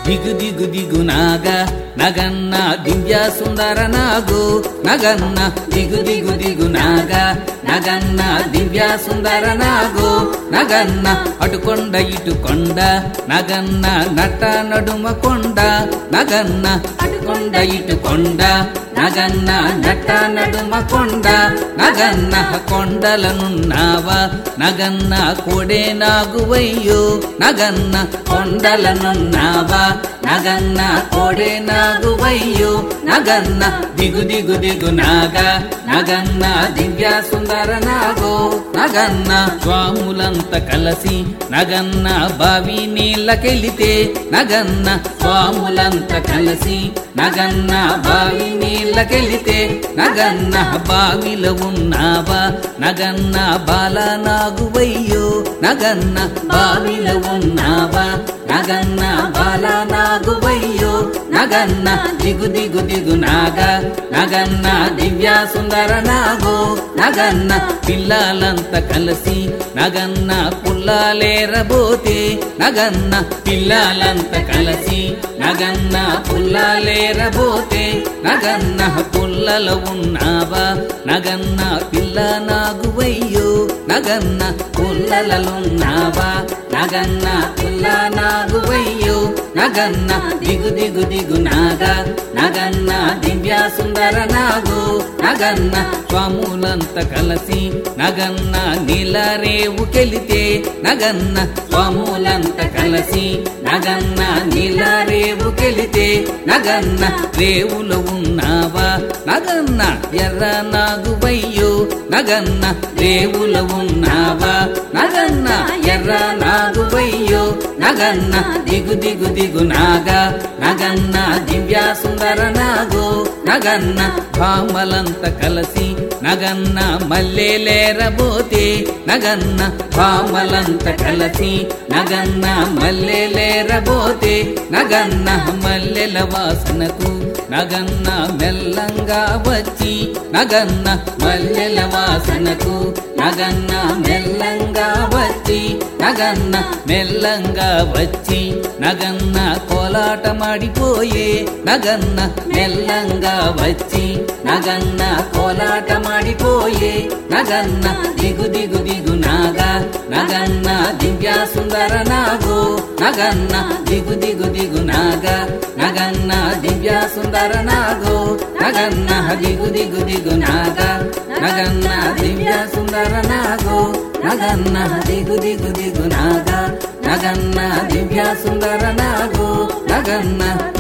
దిగు దిగు దిగు నాగ నగన్న దివ్య సుందర నాగు నగన్న దిగు దిగు దిగు నాగ నగన్న దివ్య సుందర నాగు నగన్న అటుకొండ ఇటుకొండ నగన్న నట నడుమ కొండ నగన్న అటుకొండ ఇటుకొండ నగన్న నట నడుమ కొండ నగన్న కొండలనున్నావా నగన్న కోడే నాగువయ్యో నగన్న కొండలనున్నావా నగన్న కోడే నాగువయ్యో నగన్న దిగు దిగు దిగు నాగ నగన్న దివ్య సుందర నాగో నగన్న స్వాములంత కలసి నగన్న బావి నీళ్ళకెళితే నగన్న స్వాములంత కలసి నగన్న బావి నీళ్ళకెళితే నగన్న బావిలో ఉన్నావా నగన్న బాల నాగువయ్యో నగన్న బావిలో ఉన్నావా నగన్న బాల నాగువయ్యో నగన్న దిగు దిగు దిగు నాగ నగన్న దివ్య సుందర నాగో నగన్న పిల్లలంత కలిసి నగన్న పుల్లాలేరబోతే నగన్న పిల్లలంత కలిసి నగన్న పుల్లాలేరబోతే నగన్న పుల్లలో ఉన్నావా నగన్న పిల్ల నాగువయ్యో నగన్న పుల్లలలున్నావా నగన్న పుల్ల నాగువయ్యో నగన్న దిగు దిగు దిగు నాగ నగన్న దివ్య సుందర నాగు నగన్న స్వాములంత కలసి నగన్న నీలరేవుకెళితే నగన్న స్వాములంత కలసి నగన్న నీలరేవుకెళితే నగన్న రేవులో ఉన్నావా నగన్న ఎర్ర నాగువయ్యో నగన్న రేవులో ఉన్నావా నగన్న ఎర్ర నాగువయ్యో నగన్న దిగు దిగు దిగు నాగ నగన్న దివ్య సుందర నాగో నగన్న భామలంత కలసి నగన్న మల్లెలేరబోతే నగన్న భామలంత కలసి నగన్న మల్లెలేరబోతే నగన్న మల్లెల వాసనకు నగన్న మెల్లంగా వచ్చి నగన్న మల్లెల వాసనకు నగన్న మెల్లంగా వచ్చి నగన్న మెల్లంగా వచ్చి నగన్న కోలాటమాడిపోయే నగన్న మెల్లంగా వచ్చి నగన్న కోలాటమాడిపోయే నగన్న దిగు దిగు దిగు నాగ నగన్న దివ్య సుందర నాగో నగన్న దిగు దిగు దిగు నాగ నగన్న దివ్య సుందర నాగో నగన్న దిగు దిగు దిగు నాగ నగన్న దివ్య సుందర నాగో నగన్న దిగు దిగు దిగు నాగ నగన్న దివ్య సుందర నాగో నగన్న